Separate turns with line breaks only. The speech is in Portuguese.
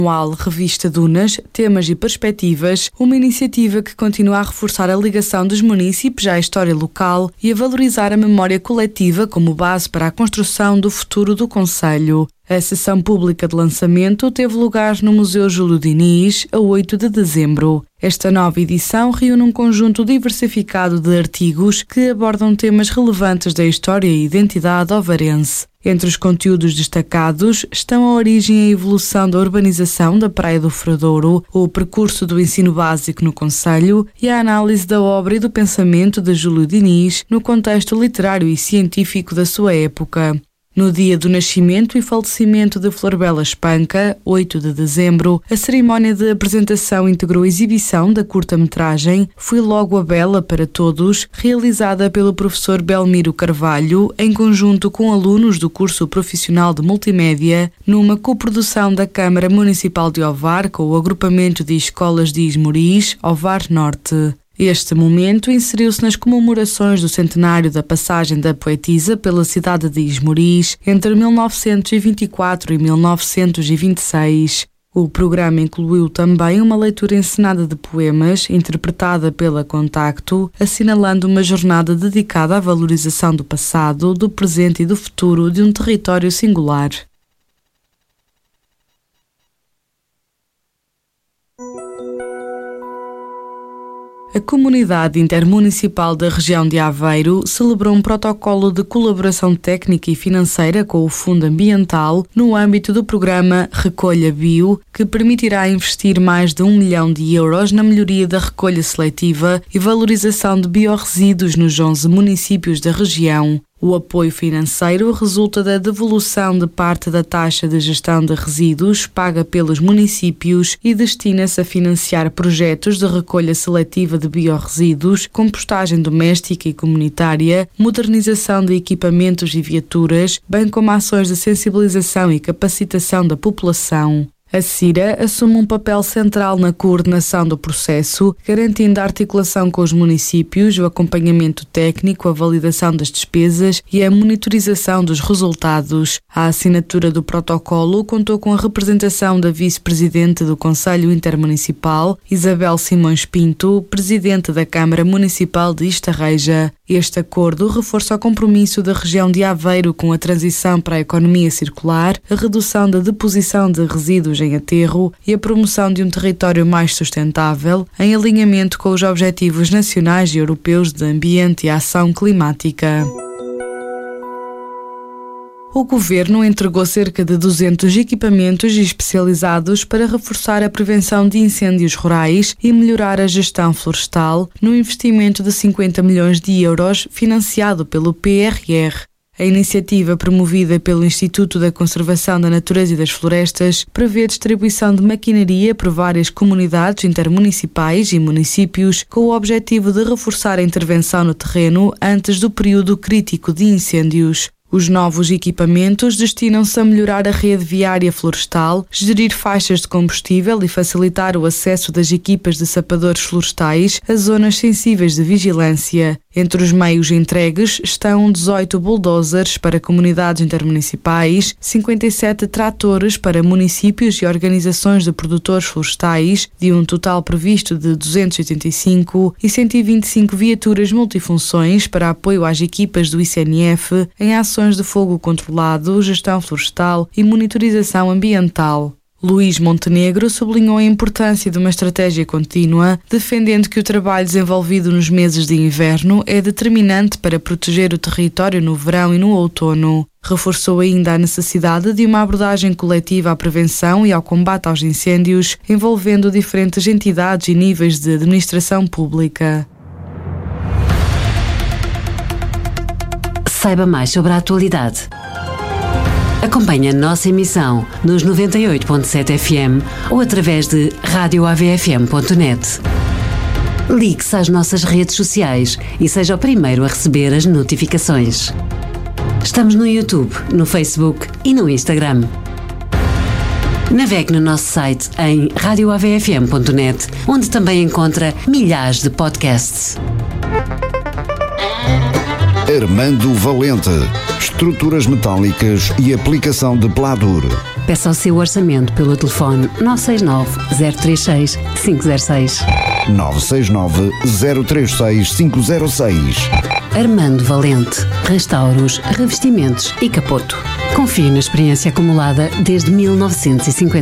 Anual Revista Dunas, Temas e Perspectivas, uma iniciativa que continua a reforçar a ligação dos munícipes à história local e a valorizar a memória coletiva como base para a construção do futuro do concelho. A sessão pública de lançamento teve lugar no Museu Júlio Diniz, a 8 de dezembro. Esta nova edição reúne um conjunto diversificado de artigos que abordam temas relevantes da história e identidade ovarense. Entre os conteúdos destacados estão a origem e a evolução da urbanização da Praia do Fradouro, o percurso do ensino básico no concelho e a análise da obra e do pensamento de Júlio Diniz no contexto literário e científico da sua época. No dia do nascimento e falecimento de Florbela Espanca, 8 de dezembro, a cerimónia de apresentação integrou a exibição da curta-metragem Fui Logo a Bela para Todos, realizada pelo professor Belmiro Carvalho, em conjunto com alunos do curso profissional de multimédia, numa coprodução da Câmara Municipal de Ovar com o agrupamento de escolas de Esmoriz, Ovar Norte. Este momento inseriu-se nas comemorações do centenário da passagem da poetisa pela cidade de Esmoriz entre 1924 e 1926. O programa incluiu também uma leitura encenada de poemas, interpretada pela Contacto, assinalando uma jornada dedicada à valorização do passado, do presente e do futuro de um território singular. A Comunidade Intermunicipal da Região de Aveiro celebrou um protocolo de colaboração técnica e financeira com o Fundo Ambiental no âmbito do programa Recolha Bio, que permitirá investir mais de 1 milhão de euros na melhoria da recolha seletiva e valorização de biorresíduos nos 11 municípios da região. O apoio financeiro resulta da devolução de parte da taxa de gestão de resíduos paga pelos municípios e destina-se a financiar projetos de recolha seletiva de biorresíduos, compostagem doméstica e comunitária, modernização de equipamentos e viaturas, bem como ações de sensibilização e capacitação da população. A CIRA assume um papel central na coordenação do processo, garantindo a articulação com os municípios, o acompanhamento técnico, a validação das despesas e a monitorização dos resultados. A assinatura do protocolo contou com a representação da vice-presidente do Conselho Intermunicipal, Isabel Simões Pinto, presidente da Câmara Municipal de Estarreja. Este acordo reforça o compromisso da região de Aveiro com a transição para a economia circular, a redução da deposição de resíduos em aterro e a promoção de um território mais sustentável, em alinhamento com os Objetivos Nacionais e Europeus de Ambiente e Ação Climática. O Governo entregou cerca de 200 equipamentos especializados para reforçar a prevenção de incêndios rurais e melhorar a gestão florestal, no investimento de 50 milhões de euros financiado pelo PRR. A iniciativa, promovida pelo Instituto da Conservação da Natureza e das Florestas, prevê a distribuição de maquinaria por várias comunidades intermunicipais e municípios com o objetivo de reforçar a intervenção no terreno antes do período crítico de incêndios. Os novos equipamentos destinam-se a melhorar a rede viária florestal, gerir faixas de combustível e facilitar o acesso das equipas de sapadores florestais a zonas sensíveis de vigilância. Entre os meios entregues estão 18 bulldozers para comunidades intermunicipais, 57 tratores para municípios e organizações de produtores florestais, de um total previsto de 285, e 125 viaturas multifunções para apoio às equipas do ICNF em ações de fogo controlado, gestão florestal e monitorização ambiental. Luís Montenegro sublinhou a importância de uma estratégia contínua, defendendo que o trabalho desenvolvido nos meses de inverno é determinante para proteger o território no verão e no outono. Reforçou ainda a necessidade de uma abordagem coletiva à prevenção e ao combate aos incêndios, envolvendo diferentes entidades e níveis de administração pública.
Saiba mais sobre a atualidade. Acompanhe a nossa emissão nos 98.7 FM ou através de radioavfm.net. Ligue-se às nossas redes sociais e seja o primeiro a receber as notificações. Estamos no YouTube, no Facebook e no Instagram. Navegue no nosso site em radioavfm.net, onde também encontra milhares de podcasts.
Armando Valente. Estruturas metálicas e aplicação de Pladur.
Peça o seu orçamento pelo telefone 969 036 506.
969 036 506.
Armando Valente. Restauros, revestimentos e capoto. Confie na experiência acumulada desde 1950.